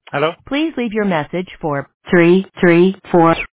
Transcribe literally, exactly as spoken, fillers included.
Hello? Please leave your message for three three four.